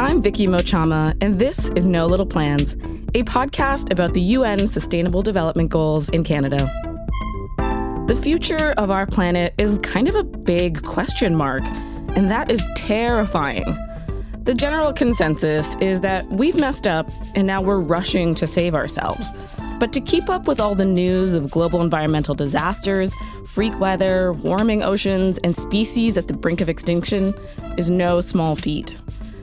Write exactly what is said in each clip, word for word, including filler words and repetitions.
I'm Vicky Mochama, and this is No Little Plans, a podcast about the U N Sustainable Development Goals in Canada. The future of our planet is kind of a big question mark, and that is terrifying. The general consensus is that we've messed up, and now we're rushing to save ourselves. But to keep up with all the news of global environmental disasters, freak weather, warming oceans, and species at the brink of extinction is no small feat.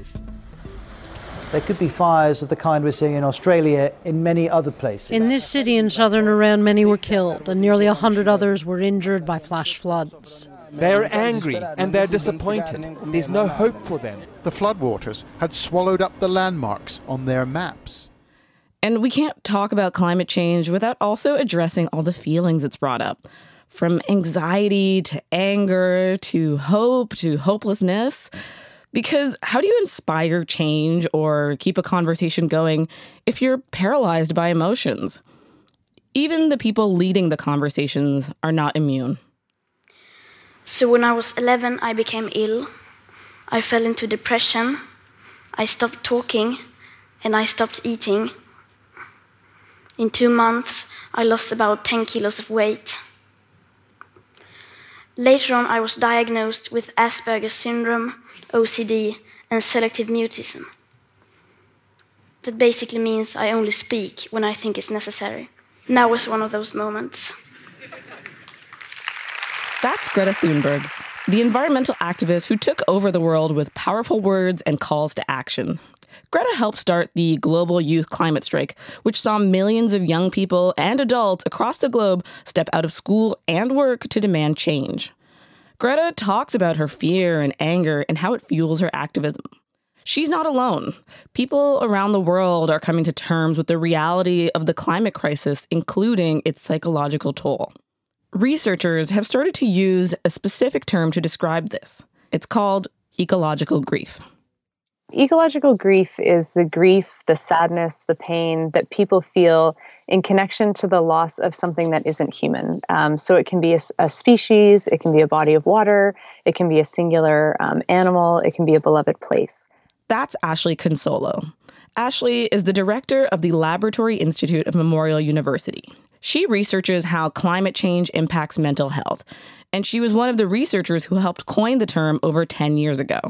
There could be fires of the kind we're seeing in Australia in many other places. In this city in southern Iran, many were killed, and nearly one hundred others were injured by flash floods. They're angry and they're disappointed. There's no hope for them. The floodwaters had swallowed up the landmarks on their maps. And we can't talk about climate change without also addressing all the feelings it's brought up. From anxiety to anger to hope to hopelessness. Because how do you inspire change or keep a conversation going if you're paralyzed by emotions? Even the people leading the conversations are not immune. So when I was eleven, I became ill. I fell into depression. I stopped talking and I stopped eating. In two months, I lost about ten kilos of weight. Later on, I was diagnosed with Asperger's syndrome, O C D, and selective mutism. That basically means I only speak when I think it's necessary. Now was one of those moments. That's Greta Thunberg, the environmental activist who took over the world with powerful words and calls to action. Greta helped start the Global Youth Climate Strike, which saw millions of young people and adults across the globe step out of school and work to demand change. Greta talks about her fear and anger and how it fuels her activism. She's not alone. People around the world are coming to terms with the reality of the climate crisis, including its psychological toll. Researchers have started to use a specific term to describe this. It's called ecological grief. Ecological grief is the grief, the sadness, the pain that people feel in connection to the loss of something that isn't human. Um, so it can be a, a species, it can be a body of water, it can be a singular um, animal, it can be a beloved place. That's Ashley Consolo. Ashley is the director of the Laboratory Institute of Memorial University. She researches how climate change impacts mental health, and she was one of the researchers who helped coin the term over ten years ago.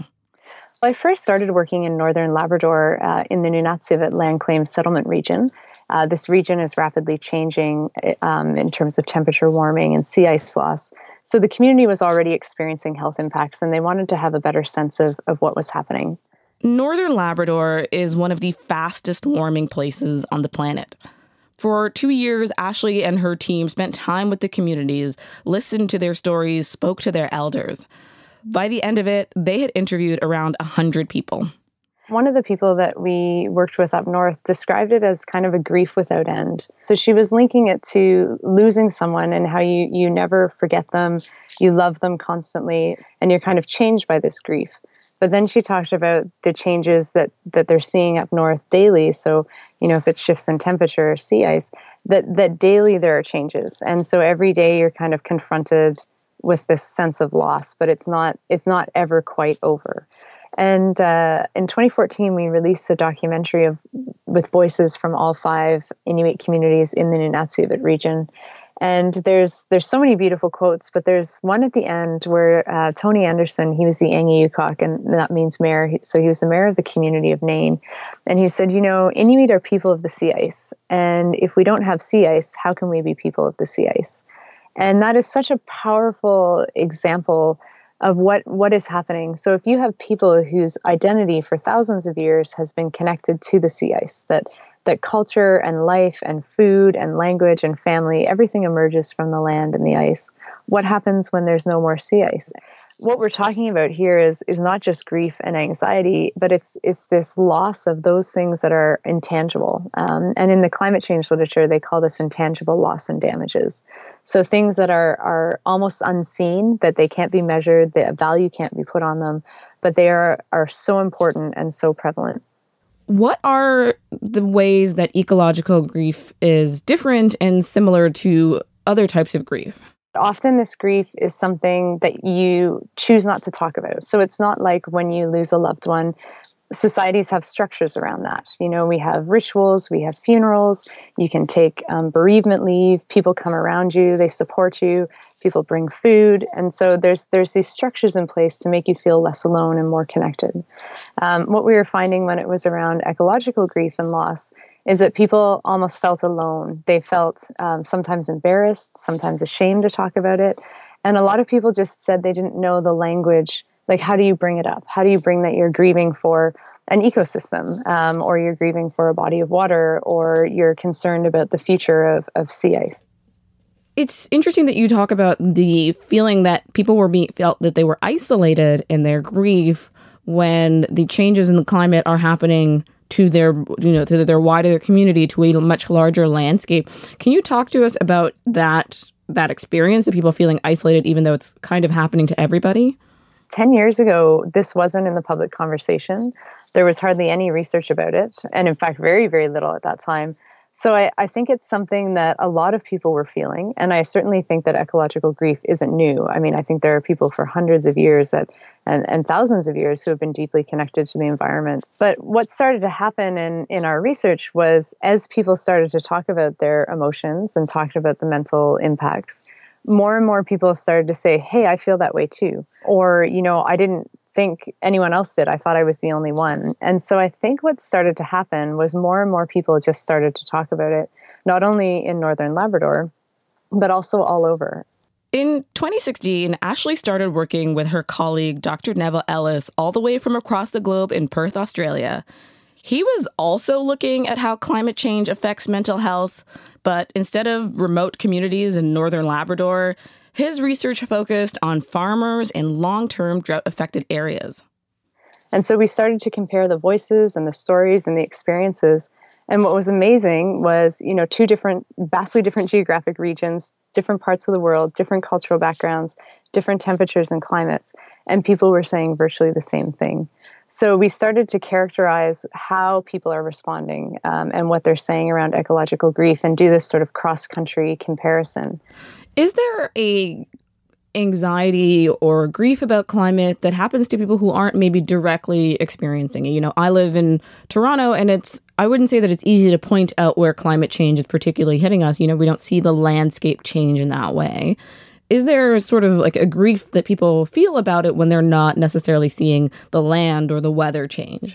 I first started working in northern Labrador uh, in the Nunatsiavut land claim settlement region. Uh, this region is rapidly changing um, in terms of temperature warming and sea ice loss. So the community was already experiencing health impacts, and they wanted to have a better sense of, of what was happening. Northern Labrador is one of the fastest warming places on the planet. For two years, Ashley and her team spent time with the communities, listened to their stories, spoke to their elders. By the end of it, they had interviewed around one hundred people. One of the people that we worked with up north described it as kind of a grief without end. So she was linking it to losing someone and how you, you never forget them, you love them constantly, and you're kind of changed by this grief. But then she talked about the changes that, that they're seeing up north daily. So, you know, if it's shifts in temperature or sea ice, that, that daily there are changes. And so every day you're kind of confronted with this sense of loss, but it's not it's not ever quite over. And uh, in twenty fourteen, we released a documentary of with voices from all five Inuit communities in the Nunatsiavut region. And there's there's so many beautiful quotes, but there's one at the end where uh, Tony Anderson, he was the Angiukok, and that means mayor. So he was the mayor of the community of Nain. And he said, you know, Inuit are people of the sea ice. And if we don't have sea ice, how can we be people of the sea ice? And that is such a powerful example of what, what is happening. So if you have people whose identity for thousands of years has been connected to the sea ice, that that culture and life and food and language and family, everything emerges from the land and the ice. What happens when there's no more sea ice? What we're talking about here is is not just grief and anxiety, but it's it's this loss of those things that are intangible. Um, and in the climate change literature, they call this intangible loss and damages. So things that are are almost unseen, that they can't be measured, the value can't be put on them, but they are are so important and so prevalent. What are the ways that ecological grief is different and similar to other types of grief? Often this grief is something that you choose not to talk about. So it's not like when you lose a loved one, societies have structures around that. You know, we have rituals, we have funerals, you can take um, bereavement leave, people come around you, they support you, people bring food. And so there's there's these structures in place to make you feel less alone and more connected. Um, what we were finding when it was around ecological grief and loss is that people almost felt alone. They felt um, sometimes embarrassed, sometimes ashamed to talk about it. And a lot of people just said they didn't know the language. Like, how do you bring it up? How do you bring that you're grieving for an ecosystem, um, or you're grieving for a body of water, or you're concerned about the future of, of sea ice? It's interesting that you talk about the feeling that people were being felt that they were isolated in their grief when the changes in the climate are happening to their, you know, to their wider community, to a much larger landscape. Can you talk to us about that that experience of people feeling isolated, even though it's kind of happening to everybody? ten years ago, this wasn't in the public conversation. There was hardly any research about it. And in fact, very, very little at that time. So I, I think it's something that a lot of people were feeling. And I certainly think that ecological grief isn't new. I mean, I think there are people for hundreds of years that, and, and thousands of years who have been deeply connected to the environment. But what started to happen in, in our research was as people started to talk about their emotions and talked about the mental impacts, more and more people started to say, hey, I feel that way too. Or, you know, I didn't think anyone else did. I thought I was the only one. And so I think what started to happen was more and more people just started to talk about it, not only in Northern Labrador, but also all over. In twenty sixteen, Ashley started working with her colleague, Doctor Neville Ellis, all the way from across the globe in Perth, Australia. He was also looking at how climate change affects mental health, but instead of remote communities in Northern Labrador, his research focused on farmers in long-term drought-affected areas. And so we started to compare the voices and the stories and the experiences. And what was amazing was, you know, two different, vastly different geographic regions, different parts of the world, different cultural backgrounds, different temperatures and climates, and people were saying virtually the same thing. So we started to characterize how people are responding um, and what they're saying around ecological grief and do this sort of cross-country comparison. Is there a anxiety or grief about climate that happens to people who aren't maybe directly experiencing it? You know, I live in Toronto, and it's, I wouldn't say that it's easy to point out where climate change is particularly hitting us. You know, we don't see the landscape change in that way. Is there sort of like a grief that people feel about it when they're not necessarily seeing the land or the weather change?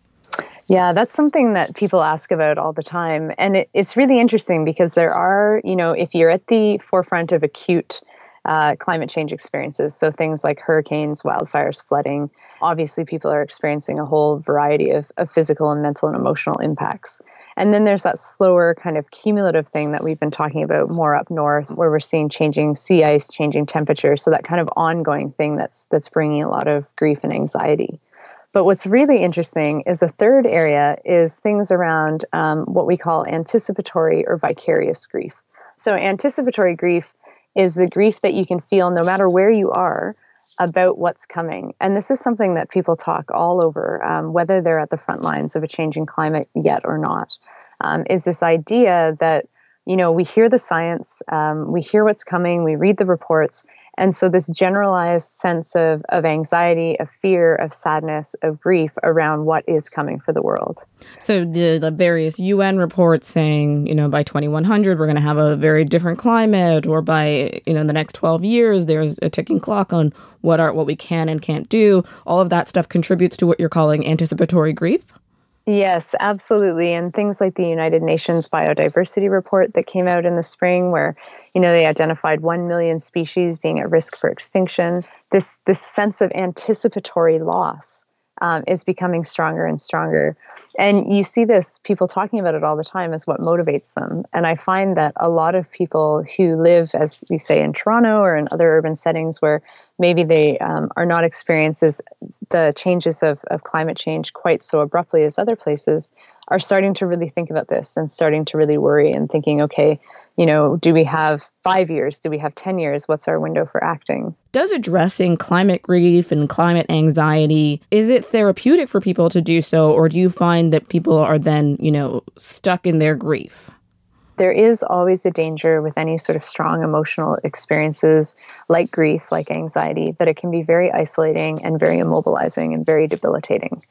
Yeah, that's something that people ask about all the time. And it, it's really interesting because there are, you know, if you're at the forefront of acute uh, climate change experiences, so things like hurricanes, wildfires, flooding, obviously people are experiencing a whole variety of, of physical and mental and emotional impacts. And then there's that slower kind of cumulative thing that we've been talking about more up north, where we're seeing changing sea ice, changing temperatures. So that kind of ongoing thing that's that's bringing a lot of grief and anxiety. But what's really interesting is a third area is things around um, what we call anticipatory or vicarious grief. So anticipatory grief is the grief that you can feel no matter where you are about what's coming. And this is something that people talk all over, um, whether they're at the front lines of a changing climate yet or not, um, is this idea that, you know, we hear the science, um, we hear what's coming, we read the reports. And so this generalized sense of, of anxiety, of fear, of sadness, of grief around what is coming for the world. So the, the various U N reports saying, you know, by twenty-one hundred, we're going to have a very different climate, or by, you know, in the next twelve years, there's a ticking clock on what are what we can and can't do. All of that stuff contributes to what you're calling anticipatory grief? Yes, absolutely. And things like the United Nations Biodiversity Report that came out in the spring, where, you know, they identified one million species being at risk for extinction. This, this sense of anticipatory loss um, is becoming stronger and stronger. And you see this, people talking about it all the time, as what motivates them. And I find that a lot of people who live, as we say, in Toronto or in other urban settings where maybe they um, are not experiencing the changes of, of climate change quite so abruptly as other places, are starting to really think about this and starting to really worry and thinking, okay, you know, do we have five years? Do we have ten years? What's our window for acting? Does addressing climate grief and climate anxiety, is it therapeutic for people to do so, or do you find that people are then, you know, stuck in their grief? There is always a danger with any sort of strong emotional experiences like grief, like anxiety, that it can be very isolating and very immobilizing and very debilitating.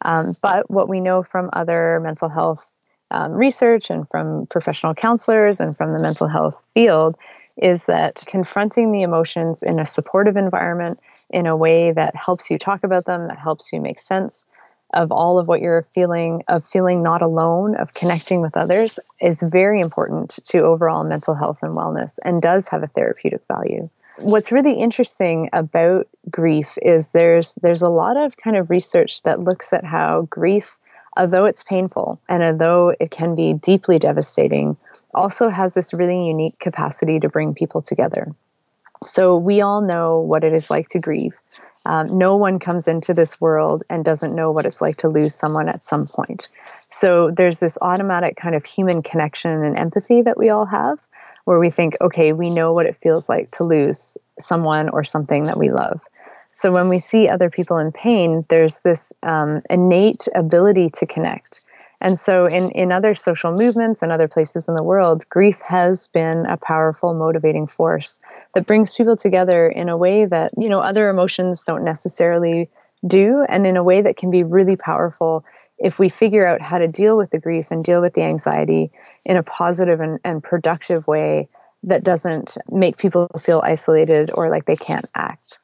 Um, but what we know from other mental health um, research and from professional counselors and from the mental health field is that confronting the emotions in a supportive environment, in a way that helps you talk about them, that helps you make sense of all of what you're feeling, of feeling not alone, of connecting with others, is very important to overall mental health and wellness and does have a therapeutic value. What's really interesting about grief is there's there's a lot of kind of research that looks at how grief, although it's painful and although it can be deeply devastating, also has this really unique capacity to bring people together. So we all know what it is like to grieve. Um, no one comes into this world and doesn't know what it's like to lose someone at some point. So there's this automatic kind of human connection and empathy that we all have, where we think, okay, we know what it feels like to lose someone or something that we love. So when we see other people in pain, there's this um, innate ability to connect. And so in, in other social movements and other places in the world, grief has been a powerful motivating force that brings people together in a way that, you know, other emotions don't necessarily do, and in a way that can be really powerful if we figure out how to deal with the grief and deal with the anxiety in a positive and, and productive way that doesn't make people feel isolated or like they can't act.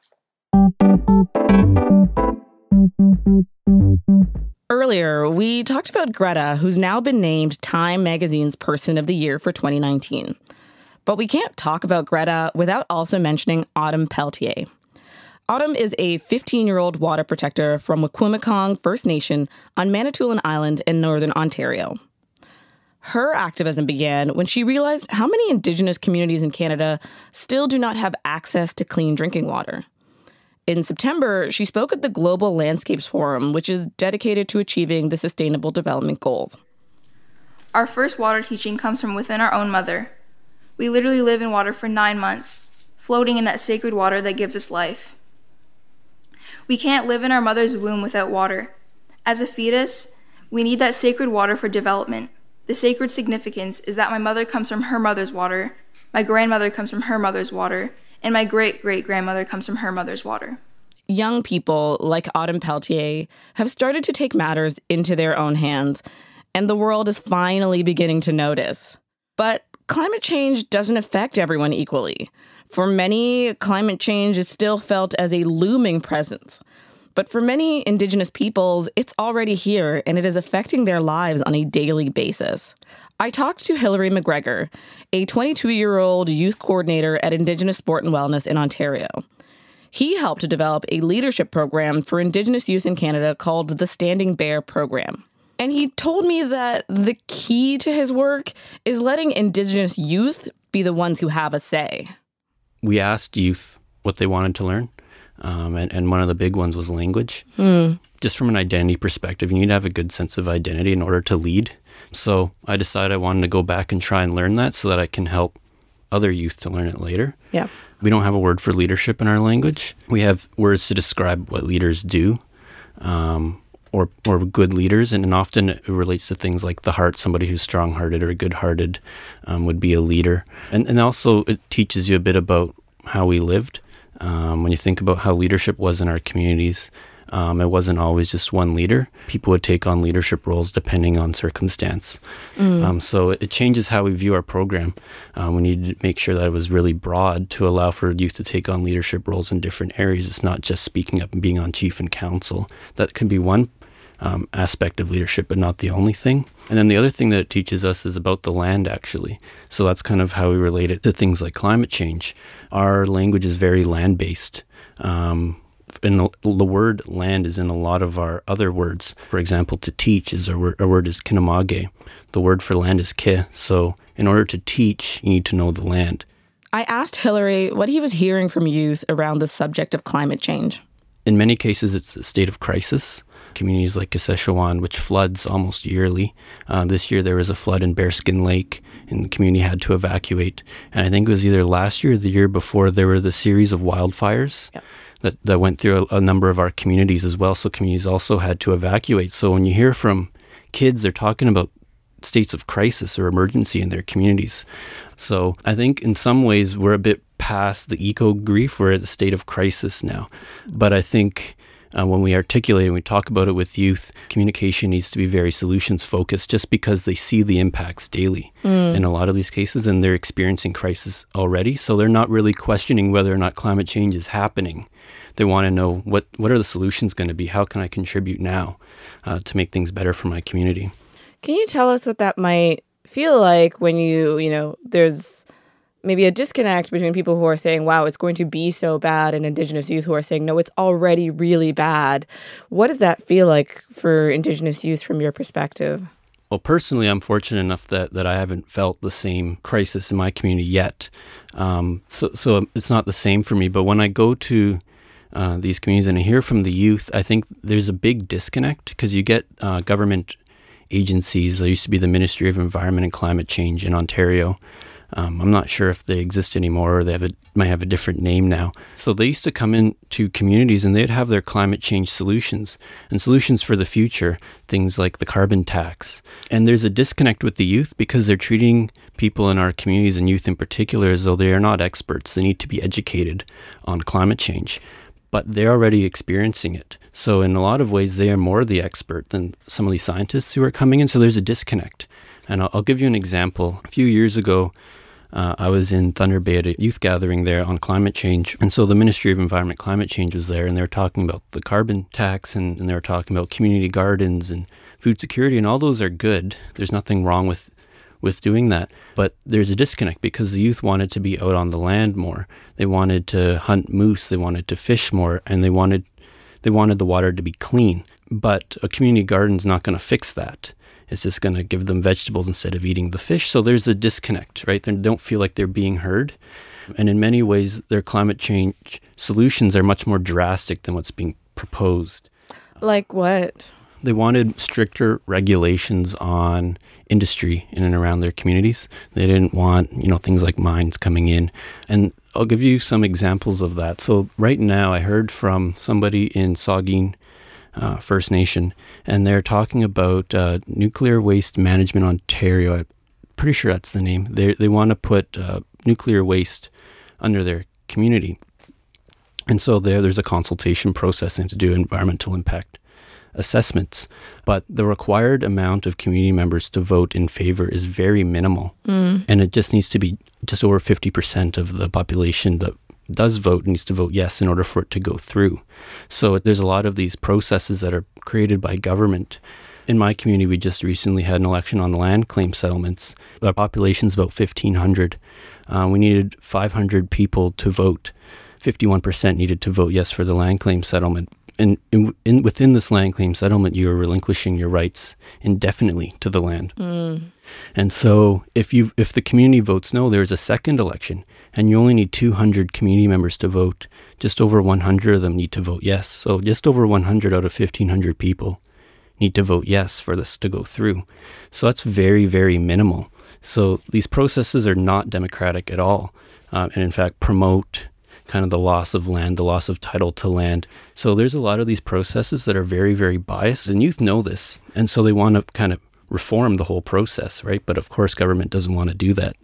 Earlier, we talked about Greta, who's now been named Time Magazine's Person of the Year for twenty nineteen. But we can't talk about Greta without also mentioning Autumn Pelletier. Autumn is a fifteen-year-old water protector from Wikwemikong First Nation on Manitoulin Island in Northern Ontario. Her activism began when she realized how many Indigenous communities in Canada still do not have access to clean drinking water. In September, she spoke at the Global Landscapes Forum, which is dedicated to achieving the Sustainable Development Goals. Our first water teaching comes from within our own mother. We literally live in water for nine months, floating in that sacred water that gives us life. We can't live in our mother's womb without water. As a fetus, we need that sacred water for development. The sacred significance is that my mother comes from her mother's water, my grandmother comes from her mother's water, and my great-great-grandmother comes from her mother's water. Young people like Autumn Pelletier have started to take matters into their own hands, and the world is finally beginning to notice. But climate change doesn't affect everyone equally. For many, climate change is still felt as a looming presence. But for many Indigenous peoples, it's already here, and it is affecting their lives on a daily basis. I talked to Hilary McGregor, a twenty-two-year-old youth coordinator at Indigenous Sport and Wellness in Ontario. He helped to develop a leadership program for Indigenous youth in Canada called the Standing Bear Program. And he told me that the key to his work is letting Indigenous youth be the ones who have a say. We asked youth what they wanted to learn, um, and, and one of the big ones was language. Hmm. Just from an identity perspective, you need to have a good sense of identity in order to lead. So I decided I wanted to go back and try and learn that so that I can help other youth to learn it later. Yeah. We don't have a word for leadership in our language. We have words to describe what leaders do, um, or or good leaders, and, and often it relates to things like the heart. Somebody who's strong-hearted or good-hearted um, would be a leader. And, and also it teaches you a bit about how we lived. Um, when you think about how leadership was in our communities, Um, it wasn't always just one leader. People would take on leadership roles depending on circumstance. Mm. Um, so it, it changes how we view our program. Um, we need to make sure that it was really broad to allow for youth to take on leadership roles in different areas. It's not just speaking up and being on chief and council. That can be one um, aspect of leadership, but not the only thing. And then the other thing that it teaches us is about the land, actually. So that's kind of how we relate it to things like climate change. Our language is very land-based. Um, And the, the word land is in a lot of our other words. For example, to teach is our word, our word is kinamage. The word for land is ke. So in order to teach, you need to know the land. I asked Hilary what he was hearing from youth around the subject of climate change. In many cases, it's a state of crisis. Communities like Kashechewan, which floods almost yearly. Uh, this year there was a flood in Bearskin Lake, and the community had to evacuate. And I think it was either last year or the year before, there were the series of wildfires. Yep. That, that went through a, a number of our communities as well. So communities also had to evacuate. So when you hear from kids, they're talking about states of crisis or emergency in their communities. So I think in some ways we're a bit past the eco grief. We're at the state of crisis now. But I think Uh, when we articulate and we talk about it with youth, communication needs to be very solutions focused just because they see the impacts daily mm. in a lot of these cases, and they're experiencing crisis already. So they're not really questioning whether or not climate change is happening. They want to know what, what are the solutions going to be? How can I contribute now uh, to make things better for my community? Can you tell us what that might feel like when you, you know, there's maybe a disconnect between people who are saying, wow, it's going to be so bad, and Indigenous youth who are saying, no, it's already really bad. What does that feel like for Indigenous youth from your perspective? Well, personally, I'm fortunate enough that, that I haven't felt the same crisis in my community yet. Um, so, so it's not the same for me. But when I go to uh, these communities and I hear from the youth, I think there's a big disconnect because you get uh, government agencies. There used to be the Ministry of Environment and Climate Change in Ontario. Um, I'm not sure if they exist anymore, or they have a, might have a different name now. So they used to come into communities and they'd have their climate change solutions and solutions for the future, things like the carbon tax. And there's a disconnect with the youth because they're treating people in our communities, and youth in particular, as though they are not experts. They need to be educated on climate change, but they're already experiencing it. So in a lot of ways, they are more the expert than some of these scientists who are coming in. So there's a disconnect. And I'll, I'll give you an example. A few years ago, Uh, I was in Thunder Bay at a youth gathering there on climate change. And so the Ministry of Environment Climate Change was there, and they were talking about the carbon tax, and, and they were talking about community gardens and food security, and all those are good. There's nothing wrong with, with doing that. But there's a disconnect because the youth wanted to be out on the land more. They wanted to hunt moose, they wanted to fish more, and they wanted they wanted the water to be clean. But a community garden's not going to fix that. It's just going to give them vegetables instead of eating the fish. So there's a disconnect, right? They don't feel like they're being heard. And in many ways, their climate change solutions are much more drastic than what's being proposed. Like what? They wanted stricter regulations on industry in and around their communities. They didn't want, you know, things like mines coming in. And I'll give you some examples of that. So right now, I heard from somebody in Saugeen Uh, First Nation, and they're talking about uh, Nuclear Waste Management Ontario. I'm pretty sure that's the name. They they want to put uh, nuclear waste under their community. And so there, there's a consultation process and to do environmental impact assessments. But the required amount of community members to vote in favor is very minimal. Mm. And it just needs to be just over fifty percent of the population that does vote needs to vote yes in order for it to go through. So there's a lot of these processes that are created by government. In my community, we just recently had an election on land claim settlements. Our population's about fifteen hundred. Uh, we needed five hundred people to vote. fifty-one percent needed to vote yes for the land claim settlement. And in, in, within this land claim settlement, you are relinquishing your rights indefinitely to the land. Mm. And so if you if the community votes no, there's a second election, and you only need two hundred community members to vote. Just over one hundred of them need to vote yes. So just over one hundred out of fifteen hundred people need to vote yes for this to go through. So that's very, very minimal. So these processes are not democratic at all, uh, and in fact promote kind of the loss of land, the loss of title to land. So there's a lot of these processes that are very, very biased, and youth know this. And so they want to kind of reform the whole process, right? But of course, government doesn't want to do that.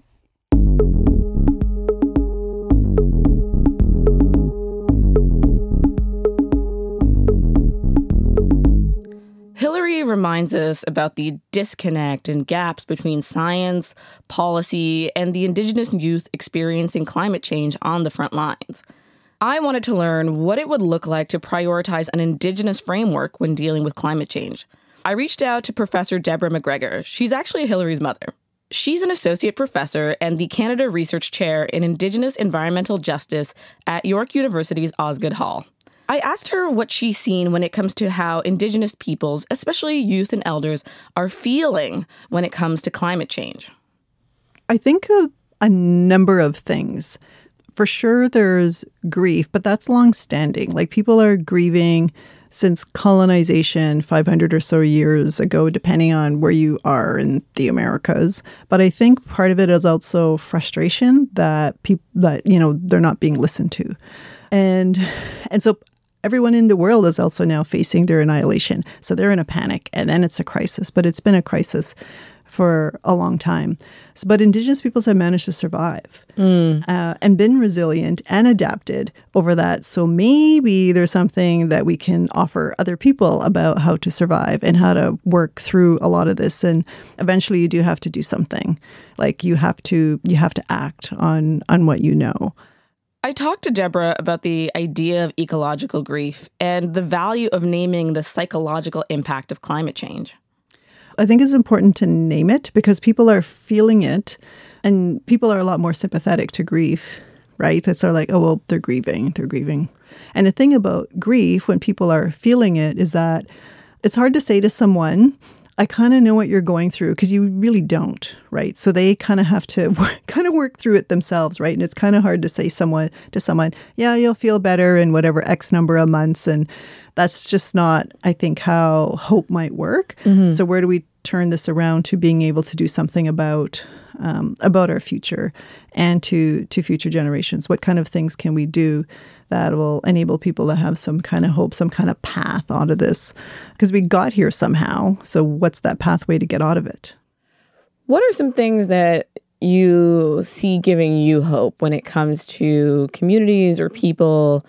Hilary reminds us about the disconnect and gaps between science, policy, and the Indigenous youth experiencing climate change on the front lines. I wanted to learn what it would look like to prioritize an Indigenous framework when dealing with climate change. I reached out to Professor Deborah McGregor. She's actually Hilary's mother. She's an associate professor and the Canada Research Chair in Indigenous Environmental Justice at York University's Osgoode Hall. I asked her what she's seen when it comes to how Indigenous peoples, especially youth and elders, are feeling when it comes to climate change. I think a, a number of things. For sure, there's grief, but that's long-standing. Like, people are grieving since colonization five hundred or so years ago, depending on where you are in the Americas. But I think part of it is also frustration that people that, you know, they're not being listened to. And and so everyone in the world is also now facing their annihilation. So they're in a panic, and then it's a crisis. But it's been a crisis for a long time. So, but Indigenous peoples have managed to survive mm. uh, and been resilient and adapted over that. So maybe there's something that we can offer other people about how to survive and how to work through a lot of this. And eventually you do have to do something. Like you have to you have to act on on what you know. I talked to Deborah about the idea of ecological grief and the value of naming the psychological impact of climate change. I think it's important to name it because people are feeling it and people are a lot more sympathetic to grief, right? It's sort of like, oh, well, they're grieving, they're grieving. And the thing about grief, when people are feeling it, is that it's hard to say to someone, I kind of know what you're going through, because you really don't, right? So they kind of have to work, kind of work through it themselves, right? And it's kind of hard to say someone to someone, yeah, you'll feel better in whatever X number of months. And that's just not, I think, how hope might work. Mm-hmm. So where do we turn this around to being able to do something about um, about our future and to to future generations? What kind of things can we do that will enable people to have some kind of hope, some kind of path out of this? Because we got here somehow. So what's that pathway to get out of it? What are some things that you see giving you hope when it comes to communities or people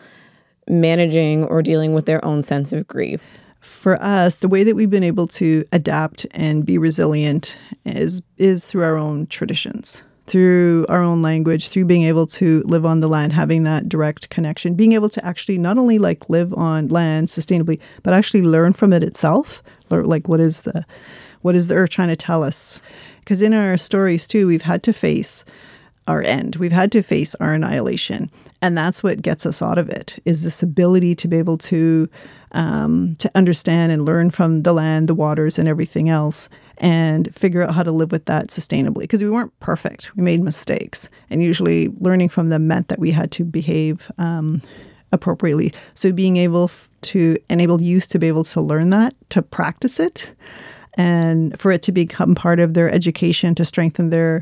managing or dealing with their own sense of grief? For us, the way that we've been able to adapt and be resilient is is through our own traditions, through our own language, through being able to live on the land, having that direct connection, being able to actually not only like live on land sustainably, but actually learn from it itself. Like what is the what is the earth trying to tell us? Because in our stories too, we've had to face our end. We've had to face our annihilation. And that's what gets us out of it, is this ability to be able to um, to understand and learn from the land, the waters, and everything else, and figure out how to live with that sustainably. Because we weren't perfect. We made mistakes. And usually learning from them meant that we had to behave um, appropriately. So being able to enable youth to be able to learn that, to practice it, and for it to become part of their education, to strengthen their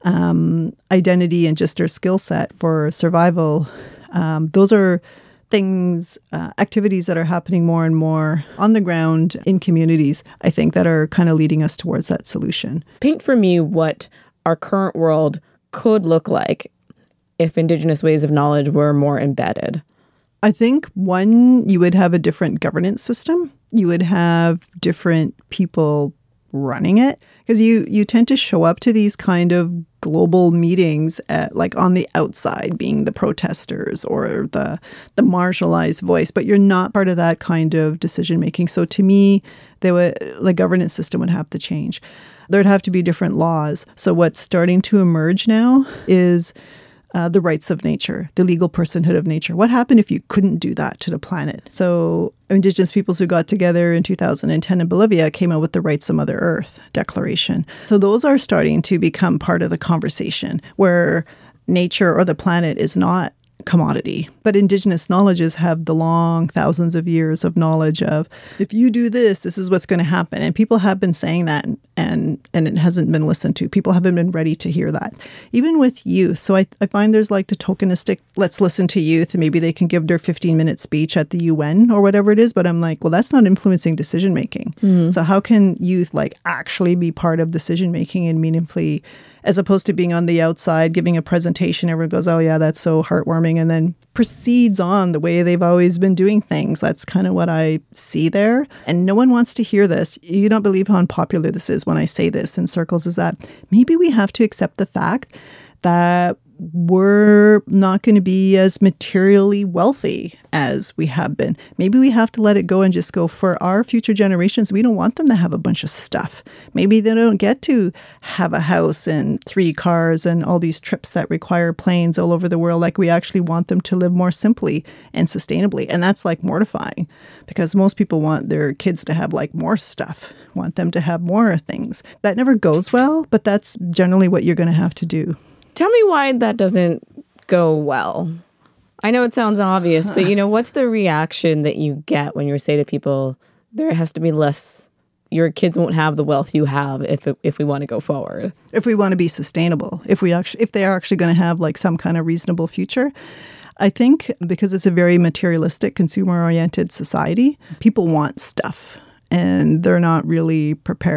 um, identity and just their skill set for survival. Um, those are things, uh, activities that are happening more and more on the ground in communities, I think, that are kind of leading us towards that solution. Paint for me what our current world could look like if Indigenous ways of knowledge were more embedded. I think, one, you would have a different governance system. You would have different people running it, because you you tend to show up to these kind of global meetings at, like on the outside, being the protesters or the the marginalized voice, but you're not part of that kind of decision making. So to me, they would, the governance system would have to change. There'd have to be different laws. So what's starting to emerge now is Uh, the rights of nature, the legal personhood of nature. What happened if you couldn't do that to the planet? So Indigenous peoples who got together in two thousand ten in Bolivia came out with the Rights of Mother Earth Declaration. So those are starting to become part of the conversation, where nature or the planet is not commodity. But Indigenous knowledges have the long thousands of years of knowledge of, if you do this, this is what's going to happen. And people have been saying that, and and it hasn't been listened to. People haven't been ready to hear that. Even with youth. So I, I find there's like the tokenistic, let's listen to youth, and maybe they can give their fifteen-minute speech at the U N or whatever it is. But I'm like, well, that's not influencing decision-making. Mm-hmm. So how can youth like actually be part of decision-making and meaningfully, as opposed to being on the outside, giving a presentation, everyone goes, oh yeah, that's so heartwarming, and then proceeds on the way they've always been doing things. That's kind of what I see there. And no one wants to hear this. You don't believe how unpopular this is when I say this in circles, is that maybe we have to accept the fact that we're not going to be as materially wealthy as we have been. Maybe we have to let it go and just go, for our future generations, we don't want them to have a bunch of stuff. Maybe they don't get to have a house and three cars and all these trips that require planes all over the world. Like, we actually want them to live more simply and sustainably. And that's like mortifying, because most people want their kids to have like more stuff, want them to have more things. That never goes well, but that's generally what you're going to have to do. Tell me why that doesn't go well. I know it sounds obvious, but, you know, what's the reaction that you get when you say to people, there has to be less, your kids won't have the wealth you have if if we want to go forward? If we want to be sustainable, if we actually, if they are actually going to have like some kind of reasonable future. I think because it's a very materialistic, consumer-oriented society, people want stuff, and they're not really prepared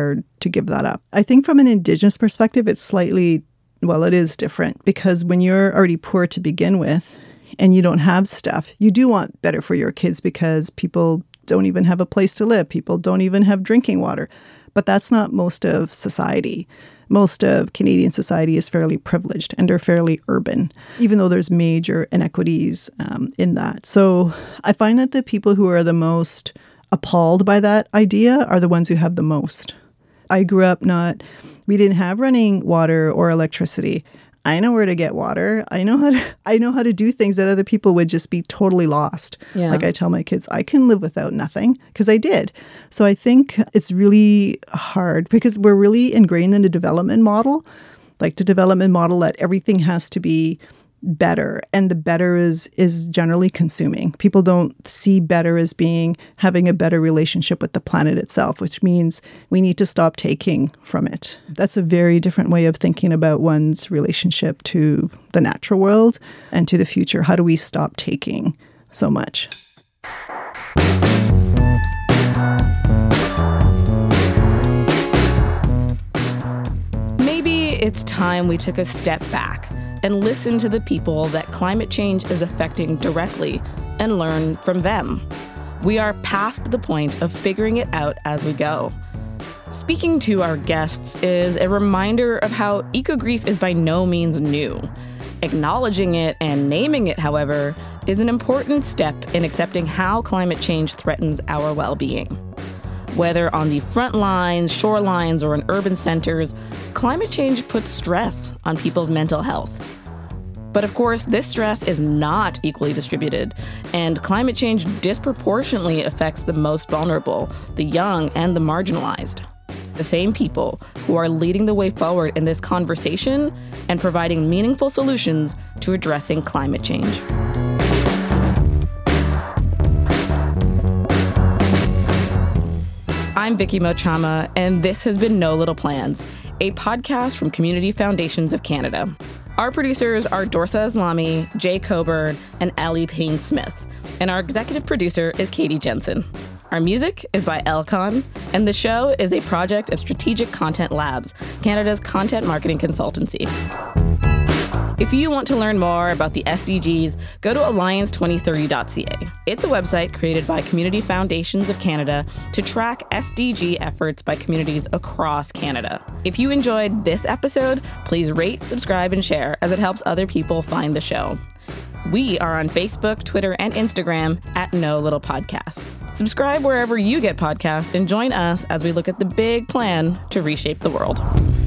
to give that up. I think from an Indigenous perspective, it's slightly, well, it is different because when you're already poor to begin with and you don't have stuff, you do want better for your kids because people don't even have a place to live. People don't even have drinking water. But that's not most of society. Most of Canadian society is fairly privileged and are fairly urban, even though there's major inequities um, in that. So I find that the people who are the most appalled by that idea are the ones who have the most. I grew up not, we didn't have running water or electricity. I know where to get water. I know how to I know how to do things that other people would just be totally lost. Yeah. Like I tell my kids, I can live without nothing because I did. So I think it's really hard because we're really ingrained in the development model, like the development model that everything has to be better, and the better is is generally consuming. People don't see better as being having a better relationship with the planet itself, which means we need to stop taking from it. That's a very different way of thinking about one's relationship to the natural world and to the future. How do we stop taking so much? Maybe it's time we took a step back and listen to the people that climate change is affecting directly and learn from them. We are past the point of figuring it out as we go. Speaking to our guests is a reminder of how eco-grief is by no means new. Acknowledging it and naming it, however, is an important step in accepting how climate change threatens our well-being. Whether on the front lines, shorelines, or in urban centers, climate change puts stress on people's mental health. But of course, this stress is not equally distributed, and climate change disproportionately affects the most vulnerable, the young, and the marginalized. The same people who are leading the way forward in this conversation and providing meaningful solutions to addressing climate change. I'm Vicky Mochama, and this has been No Little Plans, a podcast from Community Foundations of Canada. Our producers are Dorsa Islami, Jay Coburn, and Ali Payne-Smith, and our executive producer is Katie Jensen. Our music is by Elcon, and the show is a project of Strategic Content Labs, Canada's content marketing consultancy. If you want to learn more about the S D Gs, go to alliance twenty thirty dot c a. It's a website created by Community Foundations of Canada to track S D G efforts by communities across Canada. If you enjoyed this episode, please rate, subscribe, and share, as it helps other people find the show. We are on Facebook, Twitter, and Instagram at No Little Podcast. Subscribe wherever you get podcasts and join us as we look at the big plan to reshape the world.